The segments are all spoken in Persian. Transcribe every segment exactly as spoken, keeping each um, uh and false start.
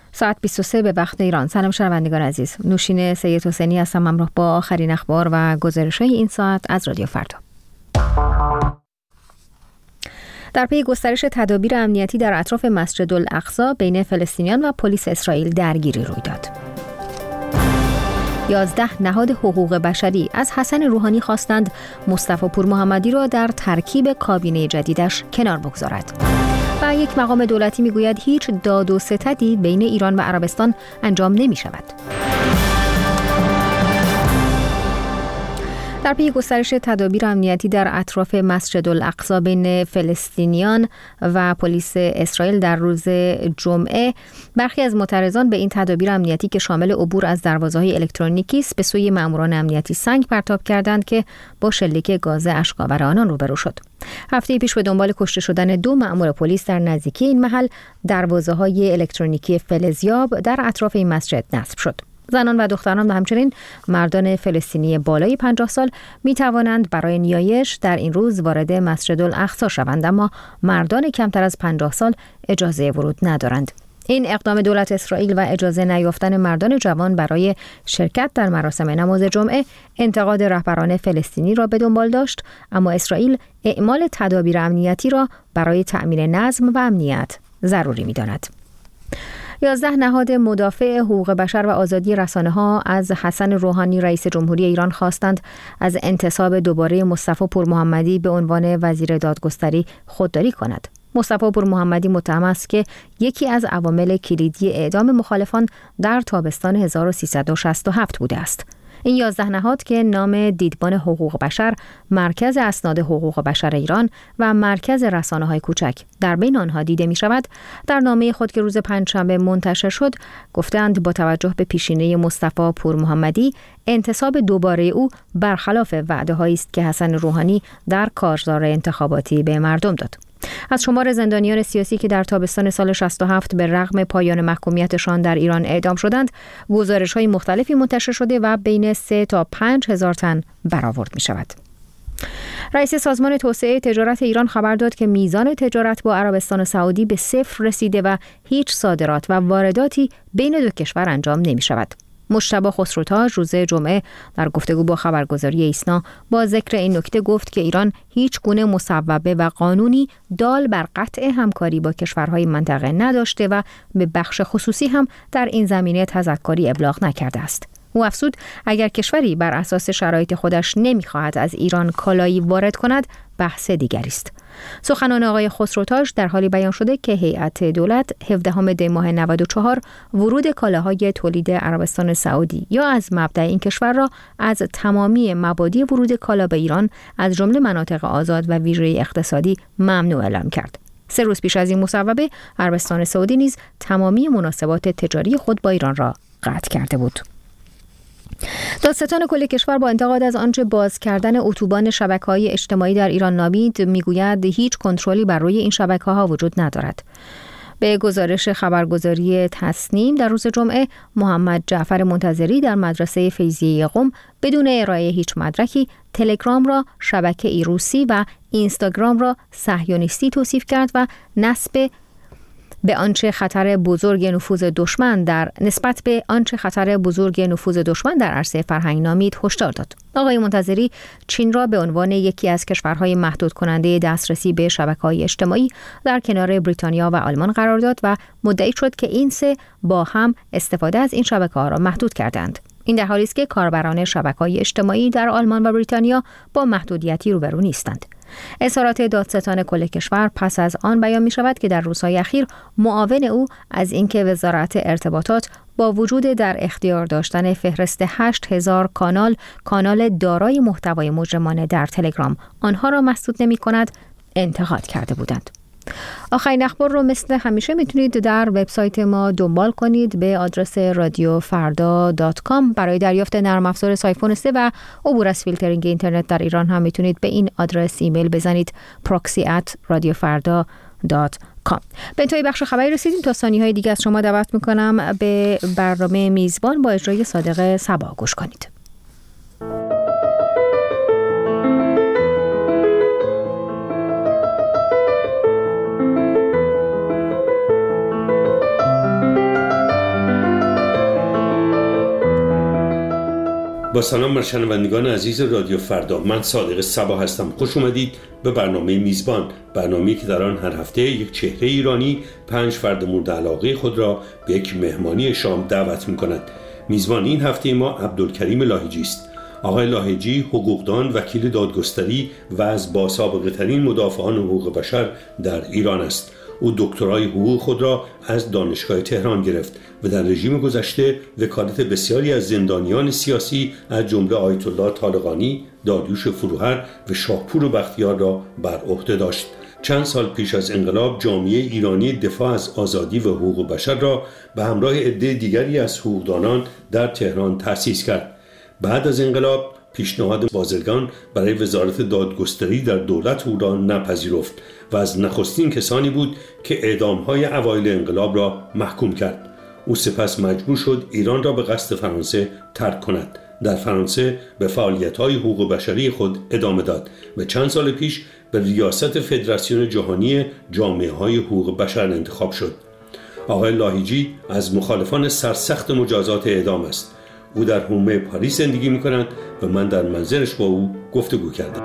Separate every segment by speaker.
Speaker 1: ساعت بیست و سه به وقت ایران. سلام شنوندگان عزیز. نوشین سید حسینی هستم همراه با آخرین اخبار و گزارش‌های این ساعت از رادیو فردا. در پی گسترش تدابیر امنیتی در اطراف مسجد الاقصی بین فلسطینیان و پلیس اسرائیل درگیری روی داد. یازده نهاد حقوق بشری از حسن روحانی خواستند مصطفی پور محمدی را در ترکیب کابینه جدیدش کنار بگذارد. و یک مقام دولتی میگوید هیچ داد و ستدی بین ایران و عربستان انجام نمی شود. در پی گسترش تدابیر امنیتی در اطراف مسجد الاقصی بین فلسطینیان و پلیس اسرائیل در روز جمعه، برخی از معترضان به این تدابیر امنیتی که شامل عبور از دروازه‌های الکترونیکی است به سوی ماموران امنیتی سنگ پرتاب کردند که با شلیک گاز اشک‌آور آنان روبرو شد. هفته پیش به دنبال کشته شدن دو مأمور پلیس در نزدیکی این محل، دروازه‌های الکترونیکی فلزیاب در اطراف این مسجد نصب شد. زنان و دختران و همچنین مردان فلسطینی بالای پنجاه سال می توانند برای نیایش در این روز وارد مسجد الاقصی شوند، اما مردان کمتر از پنجاه سال اجازه ورود ندارند. این اقدام دولت اسرائیل و اجازه نیافتن مردان جوان برای شرکت در مراسم نماز جمعه انتقاد رهبران فلسطینی را به دنبال داشت، اما اسرائیل اعمال تدابیر امنیتی را برای تأمین نظم و امنیت ضروری می داند. یازده نهاد مدافع حقوق بشر و آزادی رسانه‌ها از حسن روحانی رئیس جمهوری ایران خواستند از انتصاب دوباره مصطفی پور محمدی به عنوان وزیر دادگستری خودداری کند. مصطفی پور محمدی متهم است که یکی از عوامل کلیدی اعدام مخالفان در تابستان هزار و سیصد و شصت و هفت بوده است. این یازده نهاد که نام دیدبان حقوق بشر، مرکز اسناد حقوق بشر ایران و مرکز رسانه‌های کوچک در بین آنها دیده می شود، در نامه خود که روز پنجشنبه منتشر شد گفتند با توجه به پیشینه مصطفی پور محمدی، انتصاب دوباره او برخلاف وعده‌هایی است که حسن روحانی در کارزار انتخاباتی به مردم داد. از شمار زندانیان سیاسی که در تابستان سال شصت و هفت به رغم پایان محکومیتشان در ایران اعدام شدند، گزارش‌های مختلفی منتشر شده و بین سه تا پنج هزار تن برآورد می شود. رئیس سازمان توسعه تجارت ایران خبر داد که میزان تجارت با عربستان سعودی به صفر رسیده و هیچ صادرات و وارداتی بین دو کشور انجام نمی شود. مجتبی خسروتاج روز جمعه در گفتگو با خبرگزاری ایسنا با ذکر این نکته گفت که ایران هیچ گونه مصوبه و قانونی دال بر قطع همکاری با کشورهای منطقه نداشته و به بخش خصوصی هم در این زمینه تذکری ابلاغ نکرده است. او افزود اگر کشوری بر اساس شرایط خودش نمی‌خواهد از ایران کالایی وارد کند، بحث دیگری است. سخنان آقای خسروتاج در حالی بیان شده که هیئت دولت هفدهم دی ماه نود و چهار ورود کالاهای تولید عربستان سعودی یا از مبدأ این کشور را از تمامی مبادی ورود کالا به ایران از جمله مناطق آزاد و ویژه اقتصادی ممنوع اعلام کرد. سه روز پیش از این مصوبه، عربستان سعودی نیز تمامی مناسبات تجاری خود با ایران را قطع کرده بود. دادستان کل کشور با انتقاد از آنچه باز کردن اتوبان شبکه‌های اجتماعی در ایران نامید میگوید هیچ کنترلی بر روی این شبکه‌ها وجود ندارد. به گزارش خبرگزاری تصنیم در روز جمعه، محمد جعفر منتظری در مدرسه فیضیه قم بدون ارائه هیچ مدرکی تلگرام را شبکه‌ای روسی و اینستاگرام را صهیونیستی توصیف کرد و نسب به آنچه خطر بزرگ نفوذ دشمن در نسبت به آنچه خطر بزرگ نفوذ دشمن در عرصه فرهنگ نامید هشدار داد. آقای منتظری چین را به عنوان یکی از کشورهای محدود کننده دسترسی به شبکه‌های اجتماعی در کنار بریتانیا و آلمان قرار داد و مدعی شد که این سه با هم استفاده از این شبکه‌ها را محدود کردند. این در حالی است که کاربران شبکه‌های اجتماعی در آلمان و بریتانیا با محدودیتی روبرو نیستند. اظهارات دادستان کل کشور پس از آن بیان می شود که در روزهای اخیر معاون او از اینکه وزارت ارتباطات با وجود در اختیار داشتن فهرست هشت هزار کانال کانال دارای محتوای مجرمانه در تلگرام آنها را مسدود نمی کند انتقاد کرده بودند. آخرین اخبار رو مثل همیشه میتونید در وبسایت ما دنبال کنید به آدرس رادیو فردا دات کام. برای دریافت نرم افزار سایفون سه و عبور از فیلترینگ اینترنت در ایران هم میتونید به این آدرس ایمیل بزنید proxy at رادیو فردا دات کام. به انتهای بخش خبری رسیدیم. تا ثانیه‌های دیگه از شما دعوت میکنم به برنامه میزبان با اجرای صادق صبا گوش کنید.
Speaker 2: با سلام بر شنوندگان عزیز رادیو فردا، من صادق صبا هستم. خوش اومدید به برنامه میزبان، برنامه‌ای که در آن هر هفته یک چهره ایرانی پنج فرد مورد علاقه خود را به یک مهمانی شام دعوت می‌کند. میزبان این هفته ما عبدالکریم لاهیجی است. آقای لاهیجی حقوقدان، وکیل دادگستری و از باسابقه ترین مدافعان حقوق بشر در ایران است. او دکترای حقوق خود را از دانشگاه تهران گرفت و در رژیم گذشته وکالت بسیاری از زندانیان سیاسی از جمله آیت الله طالقانی، داریوش فروهر و شاهپور بختیار را بر عهده داشت. چند سال پیش از انقلاب جامعه ایرانی دفاع از آزادی و حقوق بشر را به همراه عده دیگری از حقوقدانان در تهران تأسیس کرد. بعد از انقلاب پیشنهاد بازرگان برای وزارت دادگستری در دولت او را نپذیرفت و از نخستین کسانی بود که اعدام‌های اوایل انقلاب را محکوم کرد. او سپس مجبور شد ایران را به قصد فرانسه ترک کند. در فرانسه به فعالیت‌های حقوق بشری خود ادامه داد و چند سال پیش به ریاست فدراسیون جهانی جامعه‌های حقوق بشر انتخاب شد. آقای لاهیجی از مخالفان سرسخت مجازات اعدام است. او در حومه پاریس زندگی می‌کند و من در منزلش با او گفتگو کردم.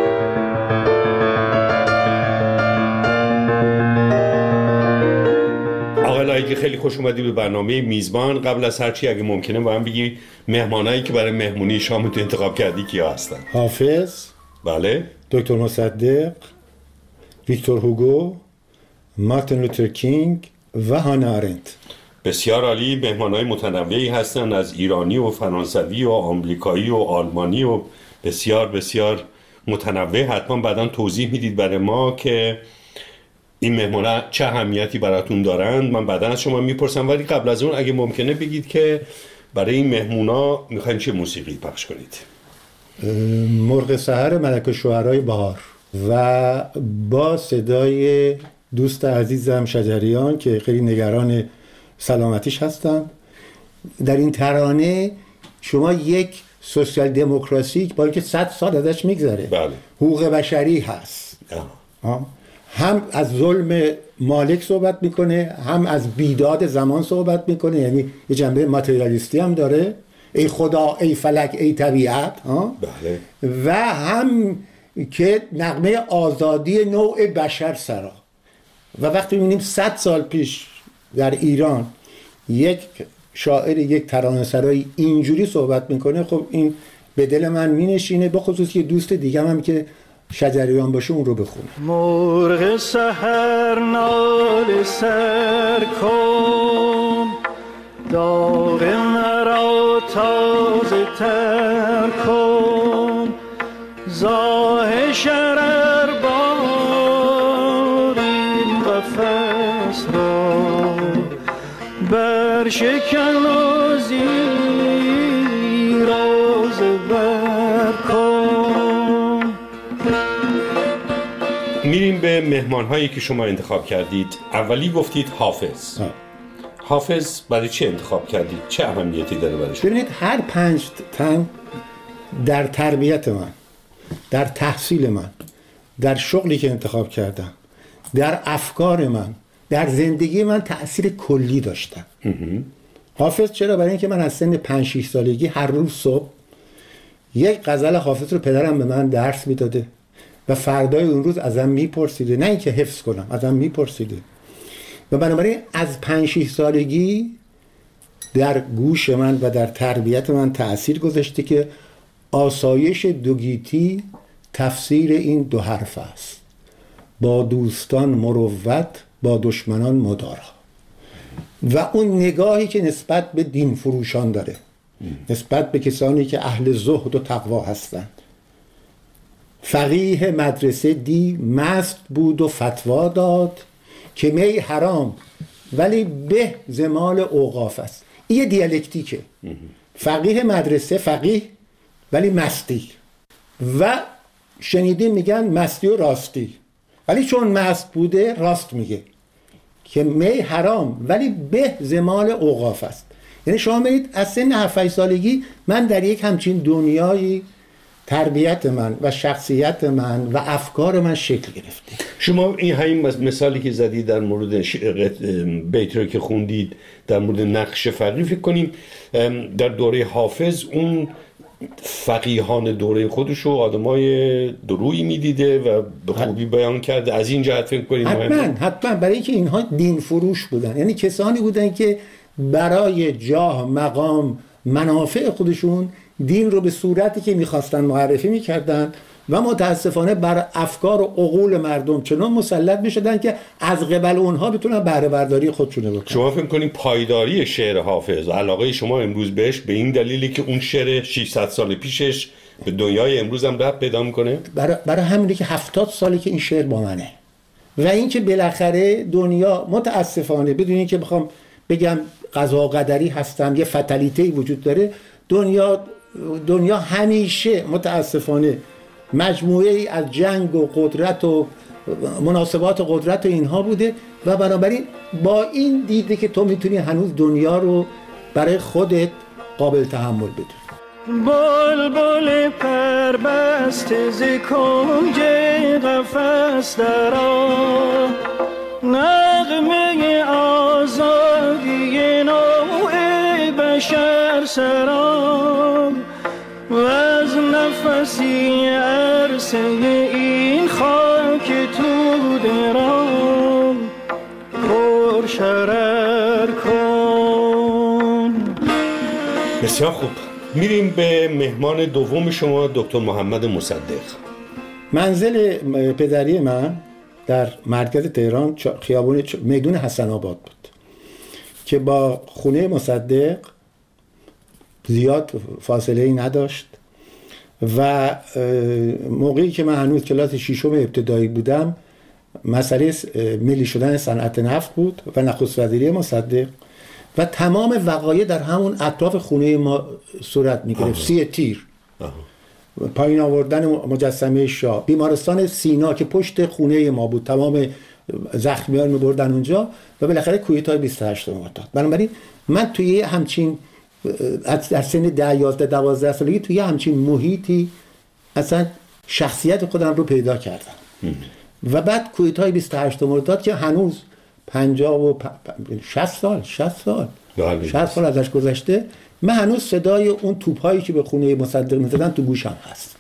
Speaker 2: آقای لاهیجی، خیلی خوش اومدی به برنامه میزبان. قبل از هر چی اگه ممکنه با هم بگی مهمانایی که برای مهمونی شامت انتخاب کردی کیا هستن؟
Speaker 3: حافظ،
Speaker 2: بله،
Speaker 3: دکتر مصدق، ویکتور هوگو، مارتین لوتر کینگ و هانا آرنت.
Speaker 2: بسیار عالی. مهمانای متنوعی هستن، از ایرانی و فرانسوی و آمریکایی و آلمانی و بسیار بسیار متنوع. حتما بعداً توضیح میدید برای ما که این مهمانا چه اهمیتی براتون دارند. من بعداً از شما میپرسم، ولی قبل از اون اگه ممکنه بگید که برای این مهمونا میخواین چه موسیقی پخش کنید؟
Speaker 3: مرغ سحر ملک الشعرای بهار و با صدای دوست عزیزم شجریان که خیلی نگران سلامتیش هستم. در این ترانه شما یک سوسیال دموکراسی با اینکه صد سال ازش میگذره،
Speaker 2: بله،
Speaker 3: حقوق بشری هست، آه. هم از ظلم مالک صحبت میکنه، هم از بیداد زمان صحبت میکنه، یعنی یه جنبه ماتریالیستی هم داره، ای خدا، ای فلک، ای طبیعت،
Speaker 2: بله،
Speaker 3: و هم که نغمه آزادی نوع بشر سرا. و وقتی میبینیم صد سال پیش در ایران یک شاعر، یک ترانه‌سرای اینجوری صحبت میکنه، خب این به دل من مینشینه، به خصوص که دوست دیگه هم که شجریان باشه اون رو بخونه.
Speaker 4: مرغ سحر ناله سر کن، داغ مرا تازه تر کن، زاه شرر بار این قفس را برشکن و زیر آز بر کن.
Speaker 2: میریم به مهمانهایی که شما انتخاب کردید. اولی گفتید حافظ.
Speaker 3: آه.
Speaker 2: حافظ برای چه انتخاب کردید؟ چه اهمیتی داره برای شما؟
Speaker 3: ببینید، هر پنج تن در تربیت من، در تحصیل من، در شغلی که انتخاب کردم، در افکار من، در زندگی من تأثیر کلی داشتن. حافظ چرا؟ برای اینکه من از سن پنج شش سالگی هر روز صبح یک غزل حافظ رو پدرم به من درس میداده و فردای اون روز ازم میپرسیده، نه اینکه حفظ کنم، ازم میپرسیده. و بنابراین از پنج شش سالگی در گوش من و در تربیت من تأثیر گذاشته که آسایش دوگیتی تفسیر این دو حرف است: با دوستان مروت، با دشمنان مدارا. و اون نگاهی که نسبت به دین فروشان داره، نسبت به کسانی که اهل زهد و تقوا هستند. فقیه مدرسه دی مست بود و فتوا داد که می حرام ولی به زمال اوقاف است. این یه دیالکتیکه. فقیه مدرسه فقیه ولی مستی، و شنیدین میگن مستی و راستی، ولی چون مست بوده راست میگه که می حرام ولی به زمال اوقاف است. یعنی شما ببینید از سن هفت سالگی من در یک همچین دنیایی تربیت من و شخصیت من و افکار من شکل گرفته.
Speaker 2: شما این همین مثالی که زدید در مورد بیت رو که خوندید در مورد نقش فقیه، فکر کنیم در دوره حافظ اون فقیهان دوره خودشو آدمای درویی میدیده و به خوبی بیان کرده. از این جهت فکر کنید
Speaker 3: حتما حتما برای اینکه اینها دین فروش بودن، یعنی کسانی بودن که برای جاه، مقام، منافع خودشون دین رو به صورتی که میخواستن معرفی میکردن و متاسفانه بر افکار و عقول مردم چنان مسلط میشدن که از قبل اونها بتونن بهره برداری خودشونه بکنن.
Speaker 2: شما فکر کنید پایداری شعر حافظ، علاقه شما امروز بهش به این دلیلی که اون شعر ششصد سال پیشش به دنیای امروز هم ربط پیدا میکنه؟
Speaker 3: برای برای همینه که هفتاد ساله که این شعر با منه و اینکه بالاخره دنیا متاسفانه بدون اینکه بخوام بگم قضا قدری هستم، یه فتالیتی وجود داره. دنیا دنیا همیشه متاسفانه مجموعه ای از جنگ و قدرت و مناسبات قدرت و اینها بوده و بنابراین با این دیده که تو میتونی هنوز دنیا رو برای خودت قابل تحمل بدونی.
Speaker 4: بلبل پربسته ز کنج قفس درآ، نغمه آزادی نوع بشر سرا، و از نفسی عرصه این خاک تو درام پر شرر کن.
Speaker 2: بسیار خوب، میریم به مهمان دوم شما، دکتر محمد مصدق.
Speaker 3: منزل پدری من در مرکز تهران خیابون میدون حسن آباد بود که با خونه مصدق زیاد فاصله ای نداشت و موقعی که من هنوز کلاس ششم ابتدایی بودم مسئله ملی شدن صنعت نفت بود و نخست وزیری مصدق و تمام وقایع در همون اطراف خونه ما صورت می‌گرفت. سی تیر، پایین آوردن مجسمه شاه، بیمارستان سینا که پشت خونه ما بود، تمام زخمیان می‌بردن اونجا و بالاخره کودتای بیست و هشت مرداد. بنابراین من توی همچین در سن ده یازده دوازده سالگی توی همچین محیطی اصلا شخصیت خودم رو پیدا کردم و بعد کودتای بیست و هشت مرداد که هنوز پنجاه و شصت سال شصت سال شصت سال ازش گذشته، من هنوز صدای اون توپایی که به خونه مصدق می‌زدن تو گوشم هست.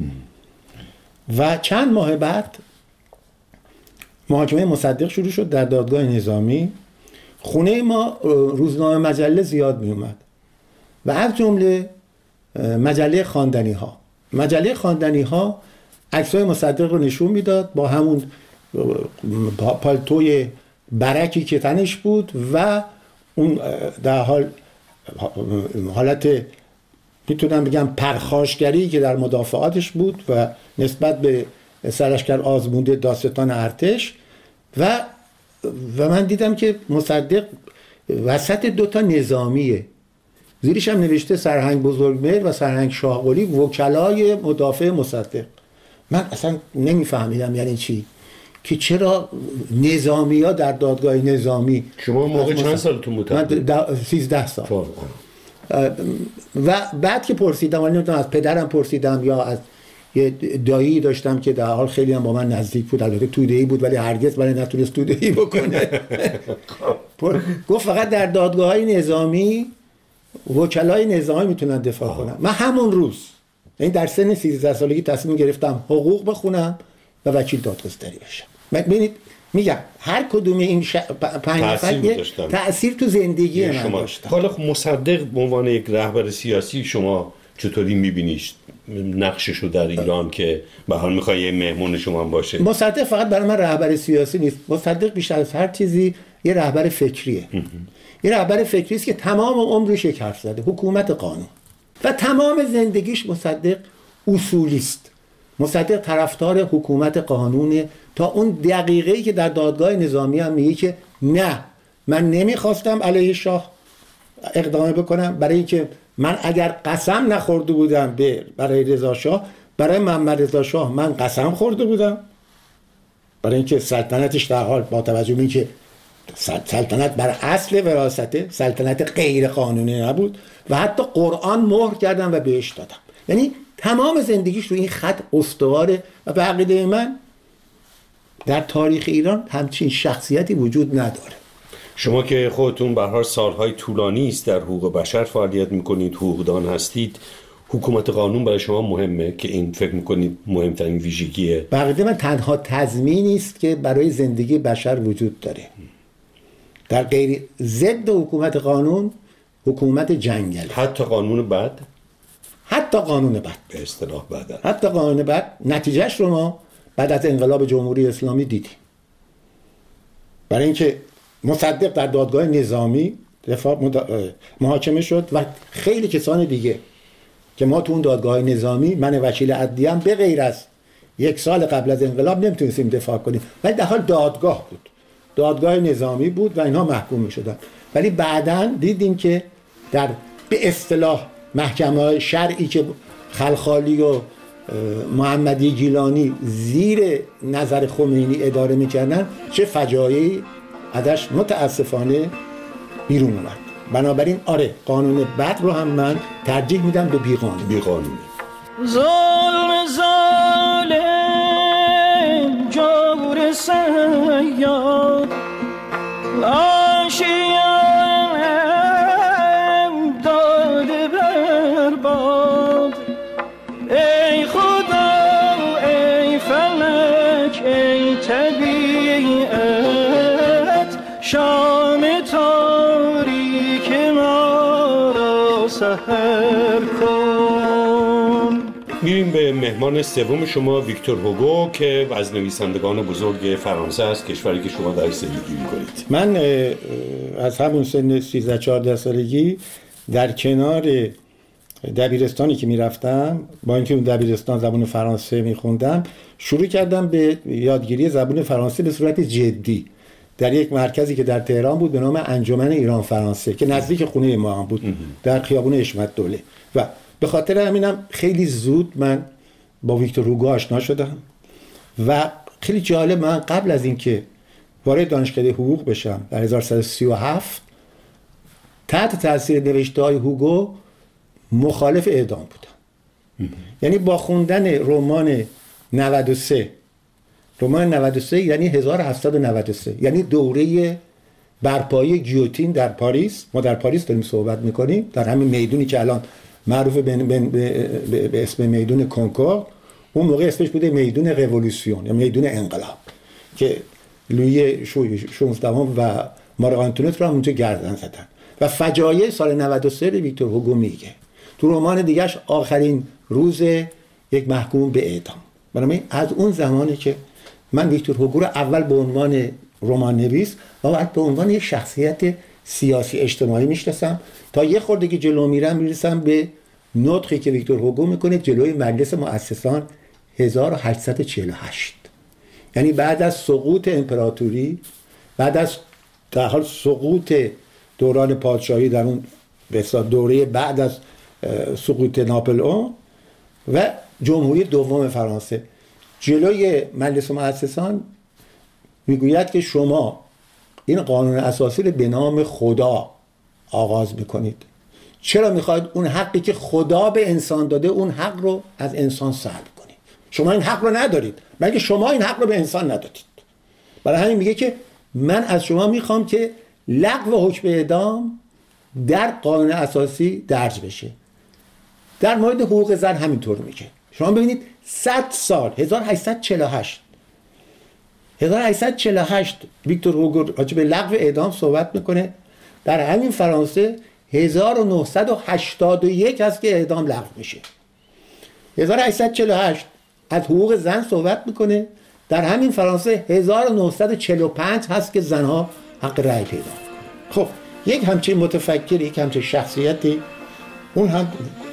Speaker 3: و چند ماه بعد محاکمه مصدق شروع شد در دادگاه نظامی. خونه ما روزنامه مجله زیاد می اومد و از جمله مجله خواندنی ها. مجله خواندنی ها عکسای مصدق رو نشون میداد با همون پالتوی برکی که تنش بود و اون در حال حالت میتونم بگم پرخاشگری که در مدافعاتش بود و نسبت به سرلشکر آزموده داستان ارتش و و من دیدم که مصدق وسط دوتا نظامیه، زیرش هم نوشته سرهنگ بزرگمهر و سرهنگ شاهقلی وکلای مدافع مصدق. من اصلا نمیفهمیدم یعنی چی که چرا نظامی ها در دادگاه نظامی.
Speaker 2: شما موقع چند سالتون بود؟
Speaker 3: من سیزده سال. و بعد که پرسیدم، ولی نمیدونم از پدرم پرسیدم یا از یه دایی داشتم که در حال خیلی هم با من نزدیک بود، البته توده‌ای بود ولی هرگز ولی نتونست توده‌ای بکنه. گفت فقط در دادگاه‌های نظامی وکلای نظامی میتونن دفاع کنن. من همون روز، یعنی در سن سیزده سالگی تصمیم گرفتم حقوق بخونم و وکیل دادگستری بشم. ببینید میگم هر کدوم این ش... پنج نفر تأثیر تو زندگی من داشتن.
Speaker 2: حالا مصدق به عنوان یک رهبر سیاسی شما چطوری میبینیش نقششو در ایران که به حال میخوای یه مهمون شما باشه؟
Speaker 3: مصدق فقط برای من رهبر سیاسی نیست، مصدق بیشتر از هر چیزی یه رهبر فکریه. یه رهبر فکری است که تمام عمرش یک حرف زده، حکومت قانون، و تمام زندگیش مصدق اصولیست. مصدق طرفدار حکومت قانونه تا اون دقیقه‌ای که در دادگاه نظامی هم میگه که نه، من نمیخواستم علیه شاه اقدام بکنم، برای اینکه من اگر قسم نخورده بودم به برای رضا شاه، برای محمد رضا شاه من قسم خورده بودم، برای اینکه سلطنتش در حال با توجه به اینکه سلطنت بر اصل وراثته، سلطنت غیر قانونی نبود و حتی قرآن مهر کردم و بهش دادم. یعنی تمام زندگیش رو این خط استواره و به عقیده من در تاریخ ایران همچین شخصیتی وجود نداره.
Speaker 2: شما که خودتون به هر سالهای طولانی است در حقوق بشر فعالیت میکنید، حقوقدان هستید، حکومت قانون برای شما مهمه که این فکر میکنید مهمترین ویژگیه؟
Speaker 3: بقیده من تنها تضمینی است که برای زندگی بشر وجود داره. در غیر ضد حکومت قانون حکومت جنگل،
Speaker 2: حتی قانون بد،
Speaker 3: حتی قانون بد
Speaker 2: به اصطلاح بد،
Speaker 3: حتی قانون بد نتیجهش رو ما بعد از انقلاب جمهوری اسلامی دیدیم. برای اینکه مصدق در دادگاه نظامی دفاع مدا... محاکمه شد و خیلی کسان دیگه که ما تو اون دادگاه نظامی، من وکیل عدلیه هم به غیر از یک سال قبل از انقلاب نمیتونستیم دفاع کنیم، ولی در حال دادگاه بود، دادگاه نظامی بود و اینها محکوم میشدن. ولی بعداً دیدیم که در به اصطلاح محکمه‌های شرعی که خلخالی و محمدی گیلانی زیر نظر خمینی اداره میکردن چه فجایعی ازش متاسفانه بیرون اومد. بنابراین آره قانون بد رو هم من ترجیح میدم به بیقانونی.
Speaker 2: بیقانونی.
Speaker 4: ظلم ظالم جور سیاد آشیم داده برباد. ای خدا ای فلک ای طبیعت شام تاریک ما را سحر کن.
Speaker 2: میریم به مهمان سوم شما، ویکتور هوگو، که از نویسندگان بزرگ فرانسه است، کشوری که شما درش زندگی می‌کنید.
Speaker 3: من از همون سن سیزده چهارده سالگی در کنار دبیرستانی که میرفتم، با اینکه اون دبیرستان زبان فرانسه میخوندم، شروع کردم به یادگیری زبان فرانسه به صورت جدی در یک مرکزی که در تهران بود به نام انجمن ایران فرانسه که نزدیک خونه ما هم بود در خیابون حشمت دوله. و به خاطر همینم خیلی زود من با ویکتور هوگو آشنا شدم و خیلی جالب، من قبل از اینکه وارد دانشکده حقوق بشم در هزار و سیصد و سی و هفت تحت تاثیر نوشته‌های هوگو مخالف اعدام بودم. یعنی با خوندن رمان نود و سه، رمان نود و سه یعنی هزار و هفتصد و نود و سه، یعنی دوره برپایی گیوتین در پاریس، ما در پاریس داریم صحبت میکنیم، در همین میدونی که الان معروف به, به, به, به اسم میدون کنکورد، اون موقع اسمش بوده میدون رولوسیون یا میدون انقلاب که لویی شانزدهم و ماری آنتونت رو هم اونجا گردن زدن. و فجایع سال نود و سه رو ویکتور هوگو میگه تو رمان دیگهش آخرین روز یک محکوم به اعدام. برای از اون زمانی که من ویکتور هوگو رو اول به عنوان رمان نویس و بعد به عنوان یک شخصیت سیاسی اجتماعی میشناسم، تا یه خورده که جلو میرم میرسم به نطقی که ویکتور هوگو میکنه جلوی مجلس مؤسسان هزار و هشتصد و چهل و هشت، یعنی بعد از سقوط امپراتوری، بعد از در حال سقوط دوران پادشاهی در اون به دوره بعد از سقوط ناپلئون و جمهوری دوم فرانسه، جلوی مجلس مؤسسان میگوید که شما این قانون اساسی رو به نام خدا آغاز میکنید. چرا میخواید اون حقی که خدا به انسان داده اون حق رو از انسان سلب کنید؟ شما این حق رو ندارید، بلکه شما این حق رو به انسان ندادید. برای همین میگه که من از شما میخوام که لغو حکم اعدام در قانون اساسی درج بشه. در مورد حقوق زن همینطور میگه. شما ببینید صد سال هزار و هشتصد و چهل و هشت هزار و هشتصد و چهل و هشت ویکتور هوگو راجع به لغو اعدام صحبت میکنه. در همین فرانسه هزار و نهصد و هشتاد و یک هست که اعدام لغو میشه. هزار و هشتصد و چهل و هشت از حقوق زن صحبت میکنه. در همین فرانسه هزار و نهصد و چهل و پنج هست که زنها حق رأی پیدا. خب یک همچین متفکر، یک همچین شخصیتی اون هم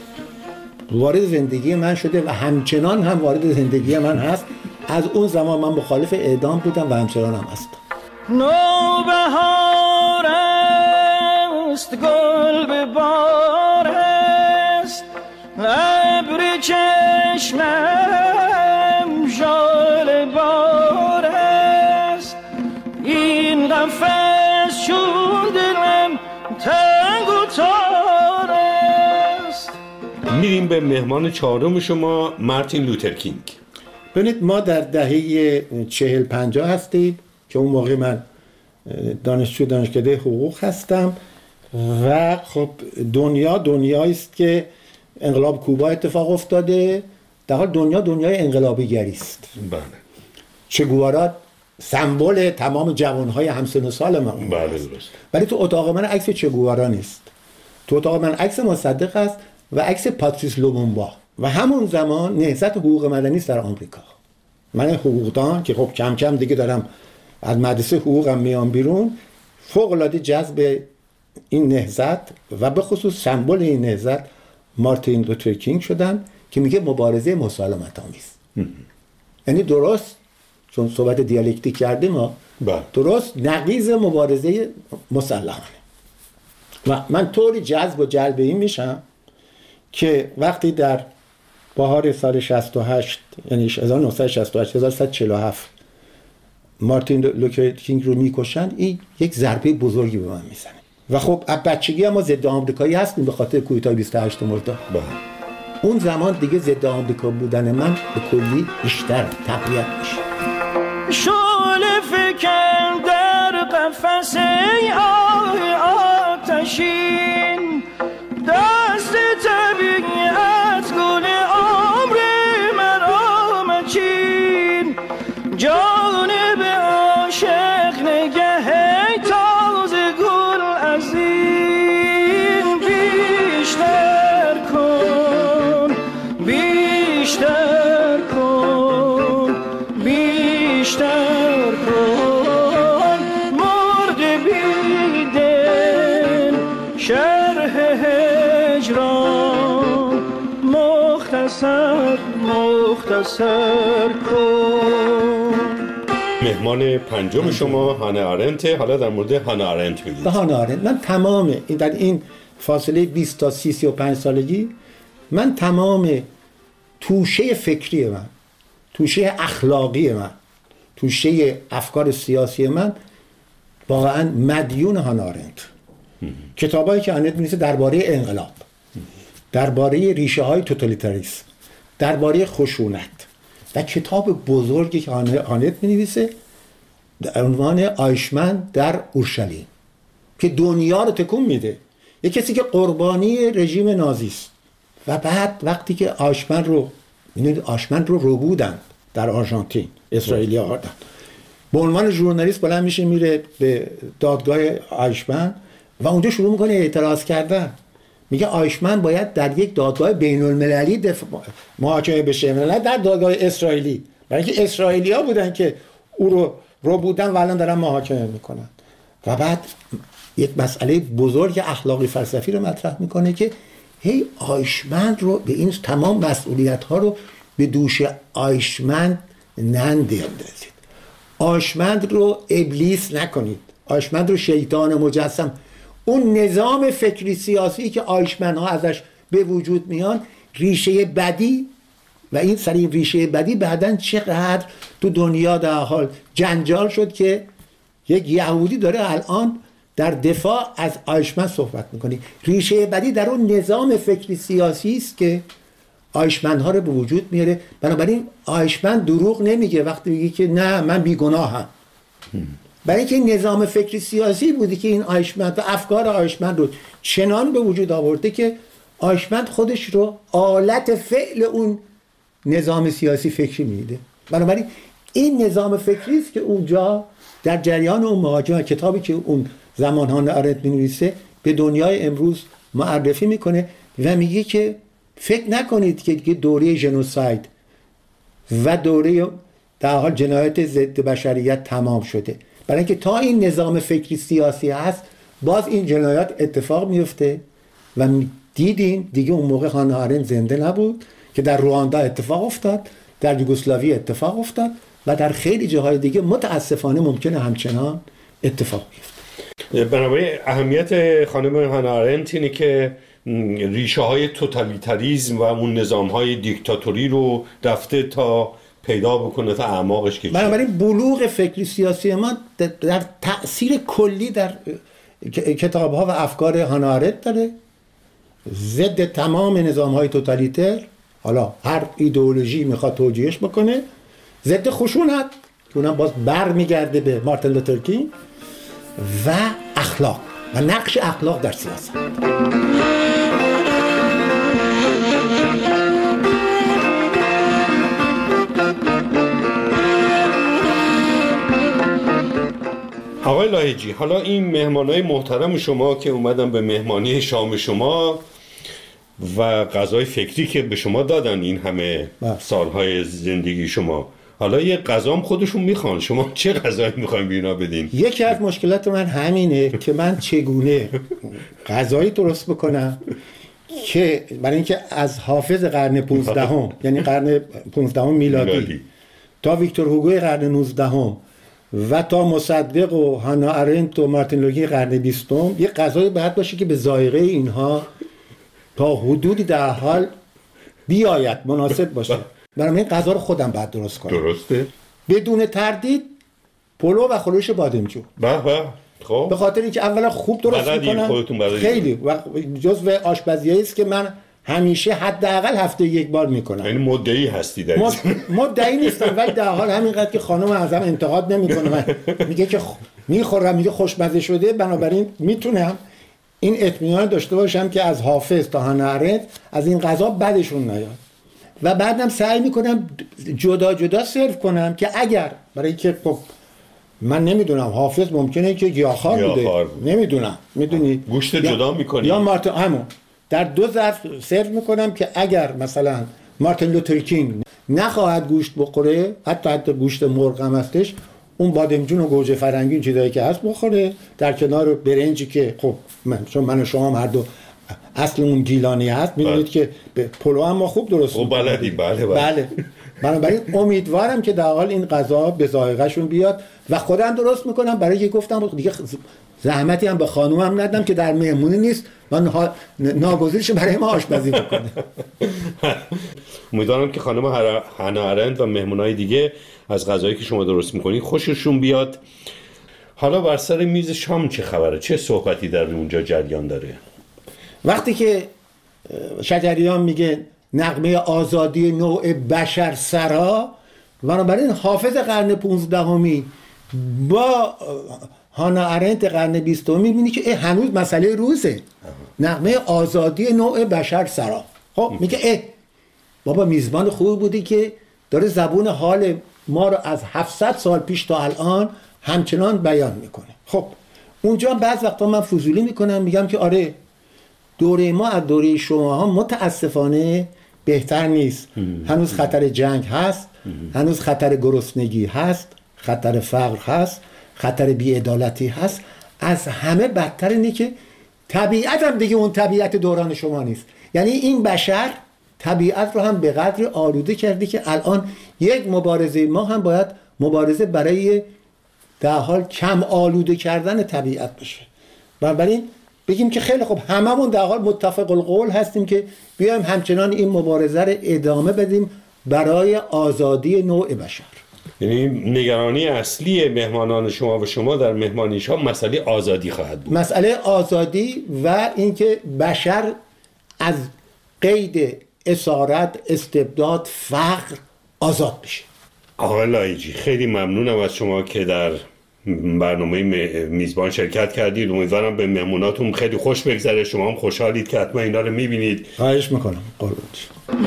Speaker 3: وارد زندگی من شده و همچنان هم وارد زندگی من هست. از اون زمان من مخالف اعدام بودم و همچنان هم هستم.
Speaker 4: نوبهار است گل به بار است، ابر چشمم ژاله بار است، این قفس چون دلم تنگ و تار است.
Speaker 2: میریم به مهمان چهارم شما، مارتین لوتر کینگ.
Speaker 3: ببینید ما در دهه چهل پنجاه هستیم که اون موقع من دانشجو دانشکده حقوق هستم و خب دنیا دنیایی است که انقلاب کوبا اتفاق افتاده، در حال دنیا دنیای انقلابیگری است.
Speaker 2: بله.
Speaker 3: چه گوارا سمبل تمام جوانهای همسن و سال من.
Speaker 2: بله درست.
Speaker 3: ولی تو اتاق من عکس چه گوارا نیست. تو اتاق من عکس مصدق است و عکس پاتریس لومونبا و همون زمان نهضت حقوق مدنی است در آمریکا. من حقوقدان که خب کم کم دیگه دارم از مدرسه حقوقم میام بیرون، فوق العاده جذب این نهضت و به خصوص سمبل این نهضت مارتین لوتر کینگ شدم که میگه مبارزه مسالمت آمیز. یعنی درست چون صحبت دیالکتیک کردیم ما درست نقیض مبارزه مسلحانه. و من طوری جذب و جلب این میشم که وقتی در بهار سال شصت و هشت یعنی هزار و نهصد و شصت و هشت هزار و سیصد و چهل و هفت مارتین لوتر کینگ رو میکشن، این یک ضربه بزرگی به من میزنه و خب از بچگی ما ضد آمریکایی هستیم به خاطر کودتای بیست و هشت مرداد. اون زمان دیگه ضد آمریکا بودن من به کلی بیشتر تقویت میشه.
Speaker 4: شعله فکن در قفس آه آتشین، دست طبیعت گل عمر مرا مچین، جانب عاشق نگه تازه گل از این بیشتر کن، بیشتر کن، بیشتر کن، مرد بیدن شرح هجران مختصر مختصر کن.
Speaker 2: مهمان پنجم شما هانا آرنت. حالا در مورد هانا آرنت بگید.
Speaker 3: هانا آرنت من تمام در این فاصله بیست تا سی سی و پنج سالگی من تمام توشه فکری من، توشه اخلاقی من، توشه افکار سیاسی من واقعا مدیون هانا آرنت. کتابایی که آرنت می‌نویسه درباره انقلاب، درباره ریشه های توتالیتاریسم، درباره خشونت و کتاب بزرگی که آرنت می‌نویسه در عنوان آیشمن در اورشلیم که دنیا رو تکون میده. یک کسی که قربانی رژیم نازی است و بعد وقتی که آیشمن رو آیشمن رو رو بودن در آرژانتین، اسرائیلی‌ها آوردن، به عنوان ژورنالیست بلند میشه میره به دادگاه آیشمن و اونجا شروع میکنه اعتراض کردن. میگه آیشمن باید در یک دادگاه بین المللی دفاع محاکمه بشه، نه در دادگاه اسرائیلی، برای اینکه اسرائیلی‌ها بودن که او رو رو بودن و الان دارن محاکمه میکنن. و بعد یک مسئله بزرگ اخلاقی فلسفی رو مطرح میکنه که هی آیشمند رو به این تمام مسئولیت ها رو به دوش آیشمند نندازید، آیشمند رو ابلیس نکنید، آیشمند رو شیطان مجسم. اون نظام فکری سیاسی که آیشمند ها ازش به وجود میان ریشه بدی و این سر این ریشه بدی بعدن چقدر تو دنیا در حال جنجال شد که یک یهودی داره الان در دفاع از آیشمن صحبت میکنه. ریشه بدی در اون نظام فکری سیاسی است که آیشمن ها رو به وجود میاره. بنابراین آیشمن دروغ نمیگه وقتی میگه که نه من بیگناهم، برای اینکه این نظام فکری سیاسی بودی که این آیشمن و افکار آیشمن رو چنان به وجود آورده که آیشمن خودش رو آلت فعل اون نظام سیاسی فکری میده. بنابراین این نظام فکری است که اونجا در جریان اون محاکمه، کتابی که اون زمان هانا آرنت می‌نویسه به دنیای امروز معرفی میکنه و میگه که فکر نکنید که دوره ژنوساید و دوره در حال جنایت ضد بشریت تمام شده، برای اینکه تا این نظام فکری سیاسی هست باز این جنایات اتفاق میفته. و دیدین دیگه اون موقع هانا آرنت زنده نبود که در رواندا اتفاق افتاد، در یوگسلاوی اتفاق افتاد و در خیلی جاهای دیگه متاسفانه ممکنه همچنان اتفاق بیفته.
Speaker 2: بنابراین اهمیت خانم هانا آرنت اینه که ریشه های توتالیتاریسم و اون نظام های دیکتاتوری رو رفته تا پیدا بکنه تا اعماقش کشید.
Speaker 3: بنابراین بلوغ فکری سیاسی ما در تأثیر کلی در کتاب ها و افکار هانا آرنت داره، ضد تمام نظام های توتالیتر، حالا هر ایدئولوژی میخواد توجیهش بکنه، ضد خشونت که اونم باز بر میگرده به مارتین لوتر کینگ، و اخلاق و نقش اخلاق در سیاست.
Speaker 2: آقای لاهیجی، حالا این مهمانای محترم شما که اومدن به مهمانی شام شما و غذای فکری که به شما دادن این همه سالهای زندگی شما، حالا یه غذام خودشون میخوان، شما چه غذایی میخواین بینا بدین؟
Speaker 3: یکی از مشکلات من همینه که من چگونه غذایی درست بکنم که برای اینکه از حافظ قرن پانزدهم یعنی قرن پانزدهم میلادی, میلادی تا ویکتور هوگوی قرن نوزدهم و تا مصدق و هانا آرنت و مارتین لوتر قرن بیستم یه غذایی باید باشه که به ذائقه اینها تا حدودی در حال بیاید، مناسب باشه. برای این غذا رو خودم باید درست کنم.
Speaker 2: درسته؟
Speaker 3: بدون تردید پلو و خلوش بادمجو.
Speaker 2: به به. خب
Speaker 3: به خاطر اینکه اولا خوب درست میکنم، خیلی و جزو آشپزیایی است که من همیشه حداقل هفته یک بار میکنم.
Speaker 2: یعنی مدعی هستی در این؟
Speaker 3: مدعی نیستم، ولی در حال همینقدر که خانم ازم انتقاد نمیکنه، میگه که میخورم، میگه خوشمزه شده، بنابراین میتونم این اطمینان داشته باشم که از حافظ تا هانا آرنت از این غذا بدشون نیاد. و بعدم سعی میکنم جدا جدا سرو کنم که اگر برای که خب من نمیدونم حافظ ممکنه که گیاهخوار بوده، نمیدونم، میدونی
Speaker 2: گوشت جدا میکنی
Speaker 3: یا مارتین همون در دو ظرف سرو میکنم که اگر مثلا مارتین لوتر کینگ نخواهد گوشت بخوره، حتی حتی گوشت مرغ هم هستش، اون بادمجون و گوجه فرنگی چیزایی که هست بخوره، در کنار برنجی که خب من چون من و شما هر دو اصلمون گیلانی هست، میدونید که پلو هم ما خوب درست
Speaker 2: خب بلدی. بله بله,
Speaker 3: بله. بنابراین امیدوارم که در حال این غذا به ذائقه‌شون بیاد و خودم درست میکنم، برای که گفتم دیگه زحمتی هم به خانومم ندم که در مهمونی نیست من ناگزیرش برای ما آشپزی بکنه.
Speaker 2: امیدوارم که خانم هانا آرنت و مهمونای دیگه از غذایی که شما درست میکنی خوششون بیاد. حالا بر سر میز شام چه خبره؟ چه صحبتی در اونجا جریان داره؟
Speaker 3: وقتی که شجریان میگه نغمه آزادی نوع بشر سرا، بنابراین حافظ قرن پانزدهمی با هانا آرنت قرن بیستم میبینی که هنوز مسئله روزه، نغمه آزادی نوع بشر سرا. خب میگه اه بابا میزبان خوبی بودی که داره زبون حال ما رو از هفتصد سال پیش تا الان همچنان بیان میکنه. خب اونجا بعض وقتا من فضولی میکنم، میگم که آره دوره ما از دوره شما ها متاسفانه بهتر نیست. هنوز خطر جنگ هست، هنوز خطر گرسنگی هست، خطر فقر هست، خطر بی‌عدالتی هست. از همه بدتر اینه که طبیعت هم دیگه اون طبیعت دوران شما نیست. یعنی این بشر طبیعت رو هم به قدر آلوده کرده که الان یک مبارزه ما هم باید مبارزه برای در حال کم آلوده کردن طبیعت بشه. بنابراین بگیم که خیلی خوب هممون در حال متفق القول هستیم که بیایم همچنان این مبارزه رو ادامه بدیم برای آزادی نوع بشر.
Speaker 2: یعنی نگرانی اصلی مهمانان شما و شما در مهمانیش ها مسئله آزادی خواهد بود.
Speaker 3: مسئله آزادی و اینکه بشر از قید اسارت، استبداد، فقر آزاد بشه.
Speaker 2: آقای لایجی خیلی ممنونم از شما که در برنامه میزبان شرکت کردید. امیدوارم به مهموناتون خیلی خوش بگذره، شما هم خوشحالید که حتما اینا رو میبینید.
Speaker 3: خواهش میکنم. قربونش.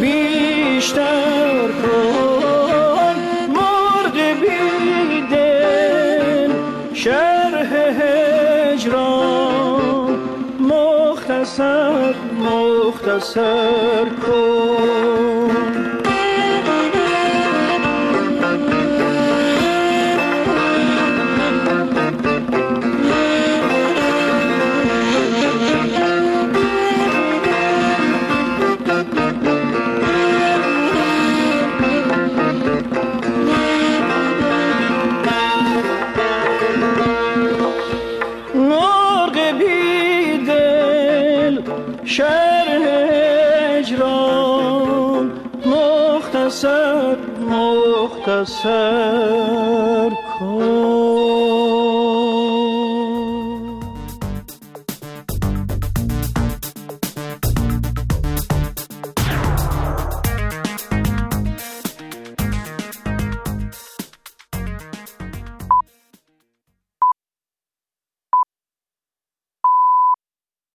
Speaker 4: بیشتر کن مرد بیدل شرح هجران، مختصر مختصر کن. شرح هجران، مختصر مختصر کن.